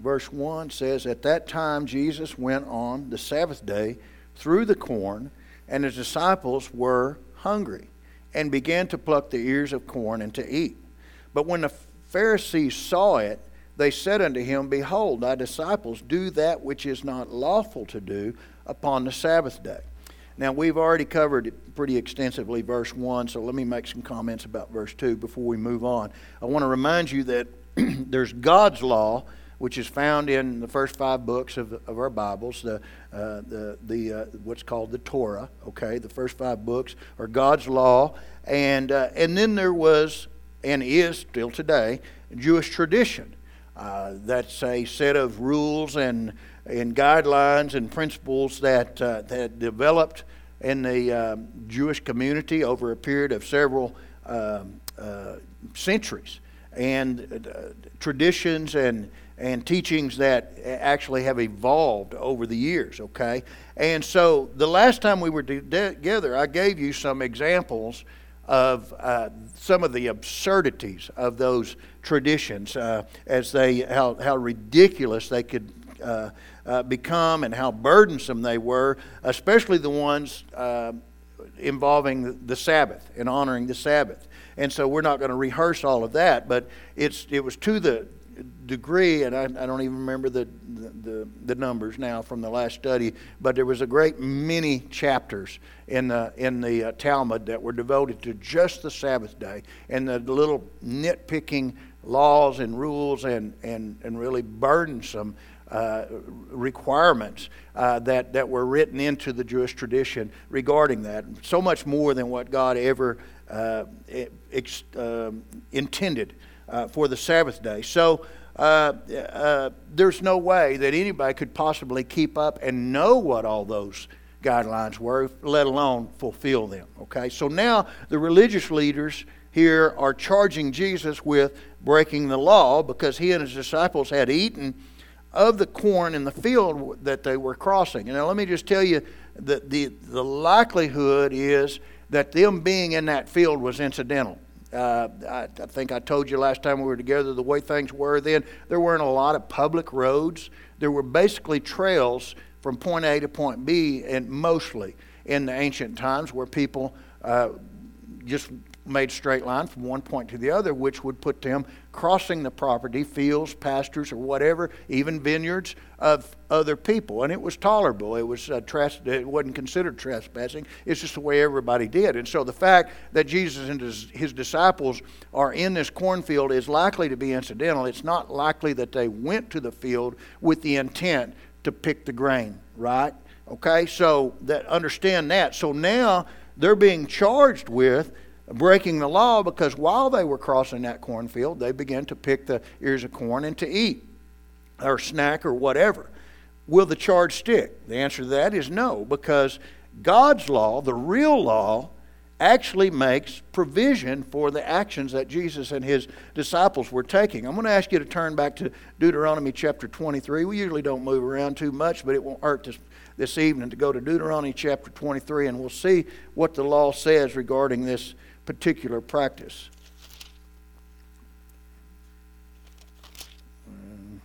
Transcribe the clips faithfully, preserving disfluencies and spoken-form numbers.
verse one says, "At that time Jesus went on the Sabbath day through the corn, and his disciples were hungry, and began to pluck the ears of corn and to eat. But when the Pharisees saw it, they said unto him, Behold, thy disciples do that which is not lawful to do upon the Sabbath day." Now, we've already covered pretty extensively verse one, so let me make some comments about verse two before we move on. I want to remind you that there's God's law, which is found in the first five books of, of our Bibles, the uh, the the uh, what's called the Torah. Okay, the first five books are God's law, and uh, and then there was and is still today Jewish tradition. Uh, that's a set of rules and and guidelines and principles that uh, that developed in the uh, Jewish community over a period of several uh, uh, centuries, and uh, traditions and and teachings that actually have evolved over the years. Okay, and so the last time we were together, I gave you some examples of uh, some of the absurdities of those traditions, uh, as they how how ridiculous they could uh, uh, become and how burdensome they were, especially the ones uh, involving the Sabbath and honoring the Sabbath. And so we're not going to rehearse all of that, but it's it was to the degree, and I, I don't even remember the, the the numbers now from the last study, but there was a great many chapters in the in the uh, Talmud that were devoted to just the Sabbath day and the little nitpicking laws and rules and and and really burdensome uh, requirements uh, that that were written into the Jewish tradition regarding that. So much more than what God ever uh, ex, uh, intended Uh, for the Sabbath day. So uh, uh, there's no way that anybody could possibly keep up and know what all those guidelines were, let alone fulfill them. Okay, so now the religious leaders here are charging Jesus with breaking the law because he and his disciples had eaten of the corn in the field that they were crossing. And now let me just tell you that the, the likelihood is that them being in that field was incidental. Uh, I, I think I told you last time we were together the way things were then. There weren't a lot of public roads. There were basically trails from point A to point B, and mostly in the ancient times where people uh, just made straight line from one point to the other, which would put them crossing the property, fields, pastures, or whatever, even vineyards of other people. And it was tolerable. It was uh, tras- it wasn't considered trespassing. It's just the way everybody did. And so the fact that Jesus and his, his disciples are in this cornfield is likely to be incidental. It's not likely that they went to the field with the intent to pick the grain, right? Okay, so that understand that. So now they're being charged with breaking the law because while they were crossing that cornfield, they began to pick the ears of corn and to eat or snack or whatever. Will the charge stick? The answer to that is no, because God's law, the real law, actually makes provision for the actions that Jesus and his disciples were taking. I'm going to ask you to turn back to Deuteronomy chapter twenty-three. We usually don't move around too much, but it won't hurt this, this evening to go to Deuteronomy chapter twenty-three, and we'll see what the law says regarding this particular practice. Um,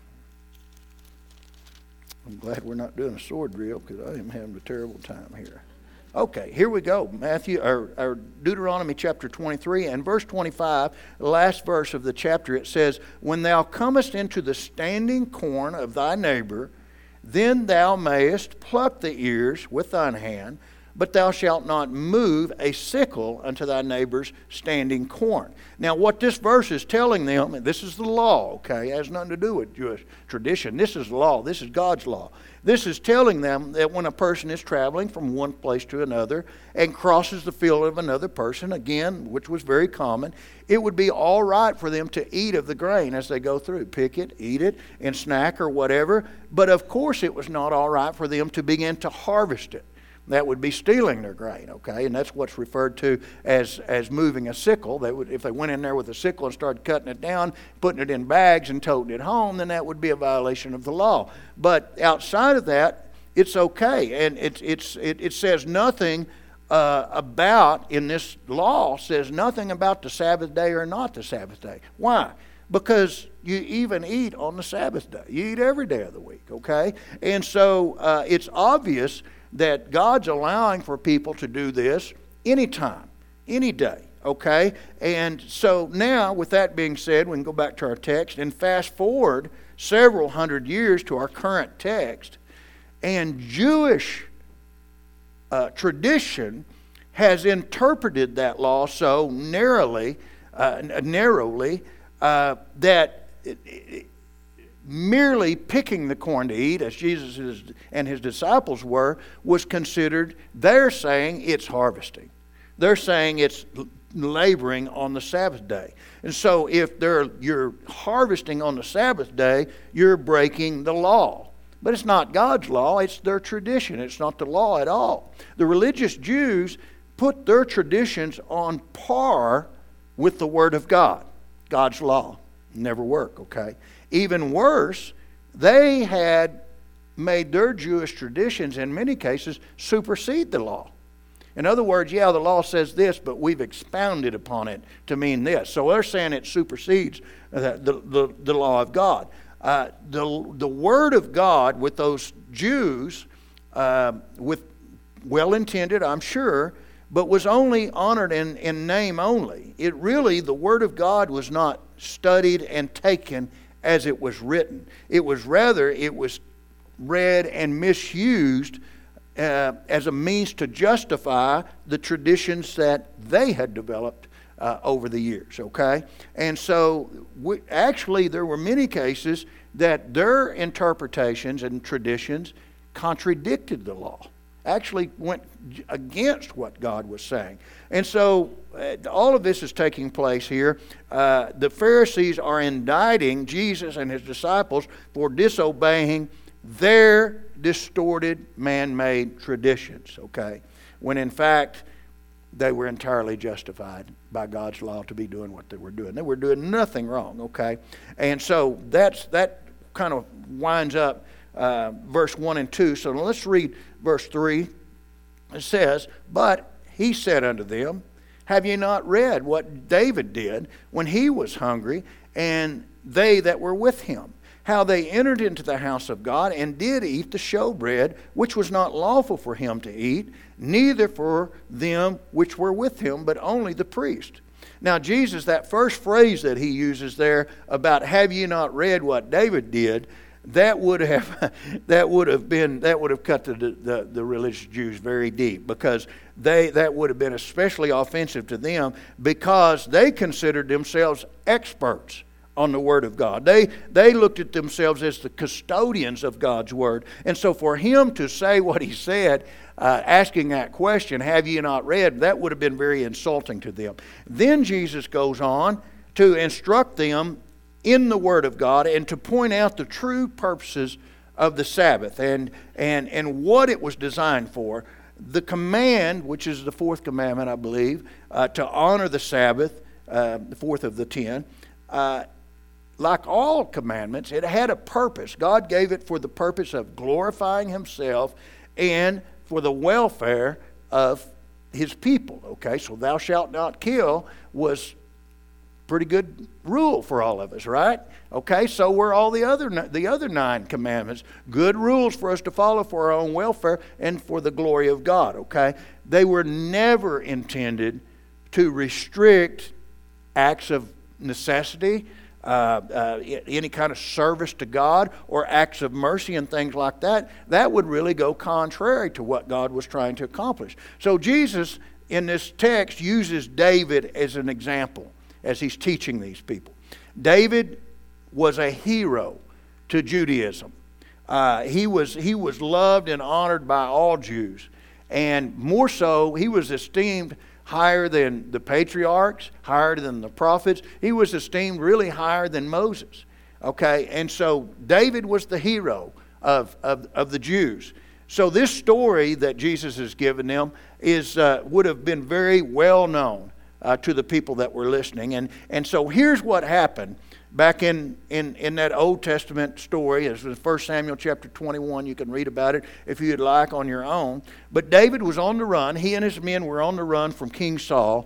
I'm glad we're not doing a sword drill because I am having a terrible time here. Okay, here we go. Matthew or, or Deuteronomy chapter twenty-three and verse twenty-five, the last verse of the chapter, it says, "When thou comest into the standing corn of thy neighbor, then thou mayest pluck the ears with thine hand, but thou shalt not move a sickle unto thy neighbor's standing corn." Now, what this verse is telling them, and this is the law, okay, it has nothing to do with Jewish tradition. This is law. This is God's law. This is telling them that when a person is traveling from one place to another and crosses the field of another person, again, which was very common, it would be all right for them to eat of the grain as they go through. Pick it, eat it, and snack or whatever. But of course it was not all right for them to begin to harvest it. That would be stealing their grain, okay? And that's what's referred to as, as moving a sickle. They would, if they went in there with a sickle and started cutting it down, putting it in bags and toting it home, then that would be a violation of the law. But outside of that, it's okay. And it, it's, it, it says nothing uh, about, in this law, says nothing about the Sabbath day or not the Sabbath day. Why? because you even eat on the Sabbath day. You eat every day of the week, okay? And so uh, it's obvious that God's allowing for people to do this anytime, any day, okay? And so now, with that being said, we can go back to our text and fast forward several hundred years to our current text, and Jewish uh, tradition has interpreted that law so narrowly, uh, narrowly uh, that it, it, merely picking the corn to eat, as Jesus and his disciples were, was considered, they're saying it's harvesting. They're saying it's laboring on the Sabbath day. And so if they're, you're harvesting on the Sabbath day, you're breaking the law. But it's not God's law, it's their tradition. It's not the law at all. The religious Jews put their traditions on par with the Word of God. God's law. Never work, okay? Even worse, they had made their Jewish traditions, in many cases, supersede the law. In other words, yeah, the law says this, but we've expounded upon it to mean this. So they're saying it supersedes the, the, the, the law of God. Uh, the, the Word of God with those Jews, uh, with well-intended, I'm sure, but was only honored in, in name only. It really, the Word of God was not studied and taken as it was written. It was rather, it was read and misused uh, as a means to justify the traditions that they had developed uh, over the years, okay? And so, we, actually, there were many cases that their interpretations and traditions contradicted the law. Actually went against what God was saying. And so uh, all of this is taking place here. Uh, the Pharisees are indicting Jesus and his disciples for disobeying their distorted man-made traditions, okay? When in fact they were entirely justified by God's law to be doing what they were doing. They were doing nothing wrong, okay? And so that's that kind of winds up uh, verse one and two. So let's read verse three. It says, "But he said unto them, Have ye not read what David did when he was hungry, and they that were with him? How they entered into the house of God, and did eat the showbread, which was not lawful for him to eat, neither for them which were with him, but only the priest." Now Jesus, that first phrase that he uses there about "have ye not read what David did," that would have that would have been that would have cut the, the the religious Jews very deep, because they that would have been especially offensive to them, because they considered themselves experts on the Word of God. They they looked at themselves as the custodians of God's Word. And so for him to say what he said, uh, asking that question, "Have ye not read?" that would have been very insulting to them. Then Jesus goes on to instruct them in the Word of God and to point out the true purposes of the Sabbath and, and, and what it was designed for. The command, which is the fourth commandment, I believe, uh, to honor the Sabbath, uh, the fourth of the ten, uh, like all commandments, it had a purpose. God gave it for the purpose of glorifying himself and for the welfare of his people. Okay, so "thou shalt not kill" was pretty good rule for all of us, right? Okay, so were all the other the other nine commandments. Good rules for us to follow for our own welfare and for the glory of God, okay? They were never intended to restrict acts of necessity, uh, uh, any kind of service to God, or acts of mercy and things like that. That would really go contrary to what God was trying to accomplish. So Jesus, in this text, uses David as an example as he's teaching these people. David was a hero to Judaism. Uh, he was he was loved and honored by all Jews. And more so, he was esteemed higher than the patriarchs, higher than the prophets. He was esteemed really higher than Moses. Okay, and so David was the hero of, of, of the Jews. So this story that Jesus has given them is uh, would have been very well known Uh, to the people that were listening. And and so here's what happened back in, in, in that Old Testament story. It's in First Samuel chapter twenty-one. You can read about it if you'd like on your own. But David was on the run. He and his men were on the run from King Saul.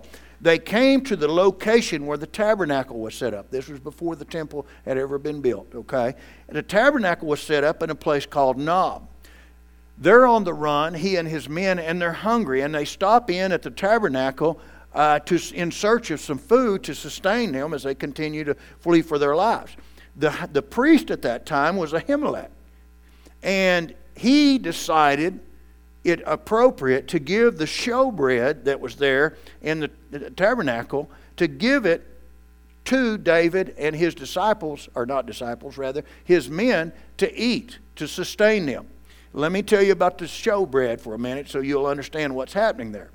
they came to the location where the tabernacle was set up. This was before the temple had ever been built, okay? And the tabernacle was set up in a place called Nob. They're on the run, he and his men, and they're hungry, and they stop in at the tabernacle uh, to in search of some food to sustain them as they continue to flee for their lives. The, the priest at that time was Ahimelech, and he decided it appropriate to give the showbread that was there in the, the tabernacle, to give it to David and his disciples, or not disciples, rather, his men, to eat, to sustain them. Let me tell you about the showbread for a minute so you'll understand what's happening there.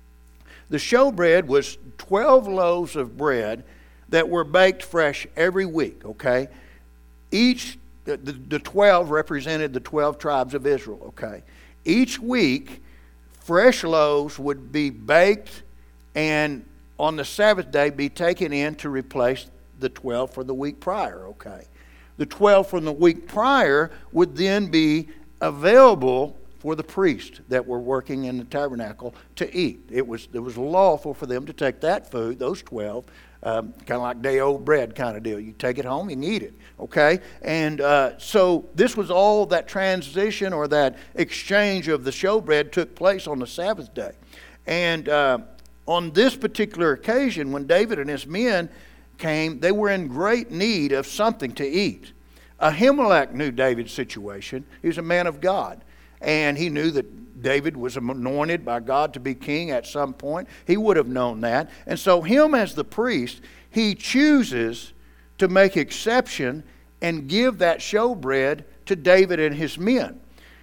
The showbread was twelve loaves of bread that were baked fresh every week, okay? Each, the, the twelve represented the twelve tribes of Israel, okay? Each week, fresh loaves would be baked and on the Sabbath day be taken in to replace the twelve for the week prior, okay? The twelve from the week prior would then be available for the priests that were working in the tabernacle to eat. It was, it was lawful for them to take that food, those twelve, um, kind of like day-old bread kind of deal. You take it home, you can eat it, okay? And uh, so this was all that transition or that exchange of the showbread took place on the Sabbath day. And uh, on this particular occasion, when David and his men came, they were in great need of something to eat. Ahimelech knew David's situation. He was a man of God. And he knew that David was anointed by God to be king at some point. He would have known that. And so him as the priest, he chooses to make exception and give that showbread to David and his men.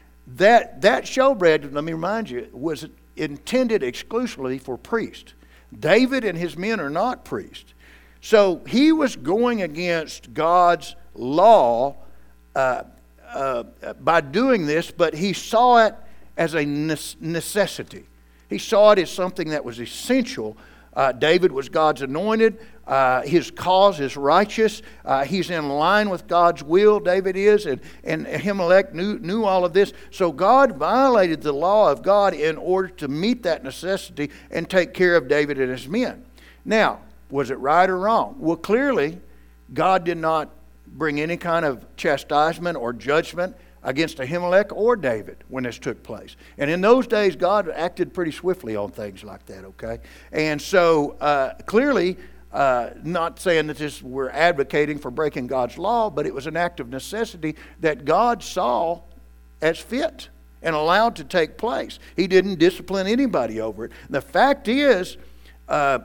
That, that showbread, let me remind you, was intended exclusively for priests. David and his men are not priests. So he was going against God's law uh, uh, by doing this, but he saw it as a necessity. He saw it as something that was essential. Uh, David was God's anointed. Uh, his cause is righteous. Uh, he's in line with God's will, David is, and, and Ahimelech knew, knew all of this. So God violated the law of God in order to meet that necessity and take care of David and his men. Now, was it right or wrong? Well, clearly, God did not bring any kind of chastisement or judgment against Ahimelech or David when this took place. And in those days, God acted pretty swiftly on things like that, okay? And so, uh, clearly, uh, not saying that this we're advocating for breaking God's law, but it was an act of necessity that God saw as fit and allowed to take place. He didn't discipline anybody over it. The fact is, uh,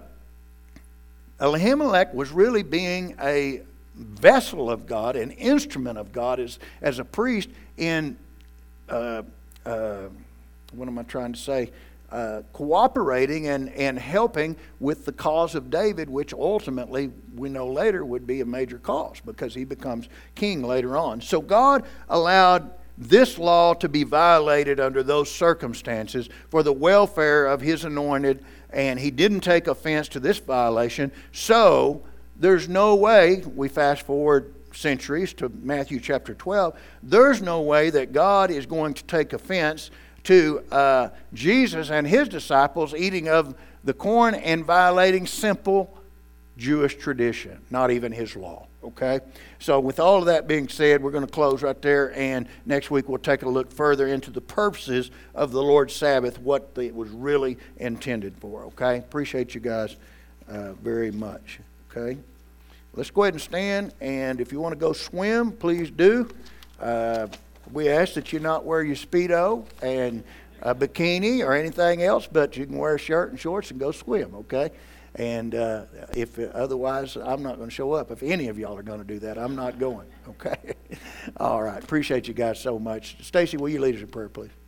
Ahimelech was really being a vessel of God, an instrument of God as, as a priest in, uh, uh, what am I trying to say, uh, cooperating and, and helping with the cause of David, which ultimately we know later would be a major cause because he becomes king later on. So God allowed this law to be violated under those circumstances for the welfare of his anointed, and he didn't take offense to this violation. So there's no way, we fast forward centuries to Matthew chapter twelve, there's no way that God is going to take offense to uh, Jesus and his disciples eating of the corn and violating simple Jewish tradition, not even his law. Okay? So with all of that being said, we're going to close right there, and next week we'll take a look further into the purposes of the Lord's Sabbath, what it was really intended for. Okay? Appreciate you guys uh, very much. Okay? Let's go ahead and stand, and if you want to go swim, please do. Uh, we ask that you not wear your Speedo and a bikini or anything else, but you can wear a shirt and shorts and go swim, okay? And uh, if otherwise, I'm not going to show up. If any of y'all are going to do that, I'm not going, okay? All right. Appreciate you guys so much. Stacy, will you lead us in prayer, please?